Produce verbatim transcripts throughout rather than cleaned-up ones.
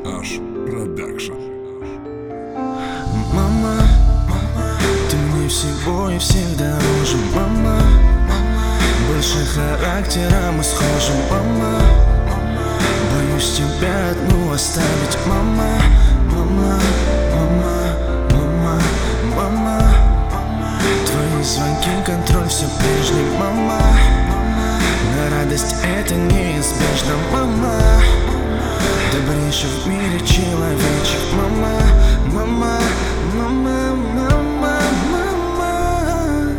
Аш Продакшн. Мама, ты мне всего и всех дороже. Мама, больше характера мы схожи. Мама, боюсь тебя одну оставить. Мама, мама, мама, мама, мама, твои звонки, контроль все прежний. Мама, на радость это неизбежно. Мама, добрейший в мире человечек. Мама, мама, мама, мама, мама.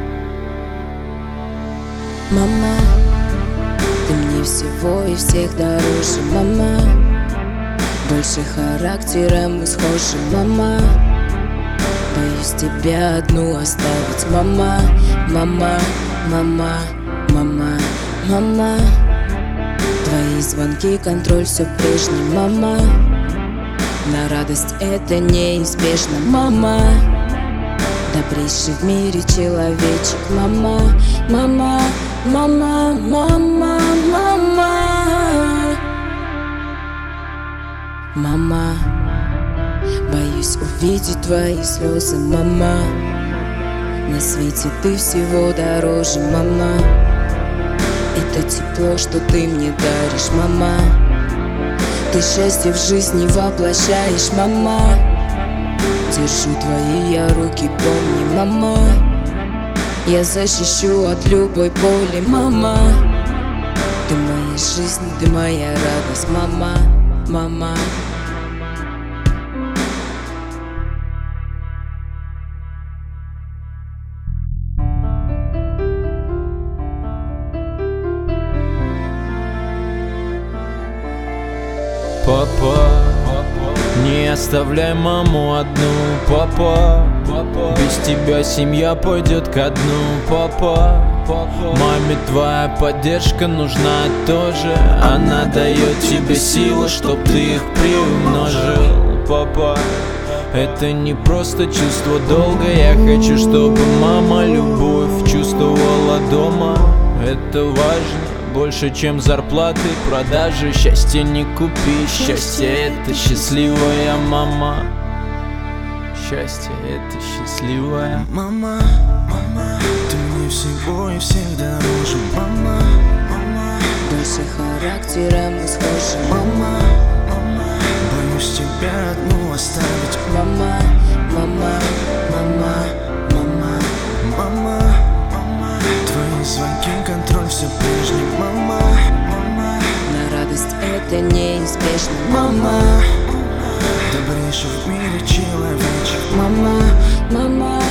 Мама, ты мне всего и всех дороже. Мама, больше характера мы схожи. Мама, боюсь тебя одну оставить. Мама, мама, мама, мама, мама, твои звонки, контроль все прежний. Мама, на радость это неизбежно. Мама, добрейший в мире человечек. Мама, мама, мама, мама, мама. Мама, боюсь увидеть твои слезы. Мама, на свете ты всего дороже. Мама, это тепло, что ты мне даришь. Мама, ты счастье в жизни воплощаешь. Мама, держу твои я руки, помни. Мама, я защищу от любой боли. Мама, ты моя жизнь, ты моя радость. Мама, мама. Папа, не оставляй маму одну. Папа, без тебя семья пойдет ко дну. Папа, маме твоя поддержка нужна тоже. Она дает тебе силы, чтоб ты их приумножил. Папа, это не просто чувство долга. Я хочу, чтобы мама любовь чувствовала дома. Это важно, больше, чем зарплаты, продажи. Счастье не купи, счастье это счастливая мама. Счастье это счастливая Мама, мама, ты мне всего и всех дороже. Мама, мама, больше характера мы схожи. Мама, мама, боюсь тебя одну оставить. Мама, мама, мама, мама, мама, мама, твои звонки, контроль все прежний. Мама, мама, на радость это неизбежно. Мама, добрейший в мире человечек. Мама, мама,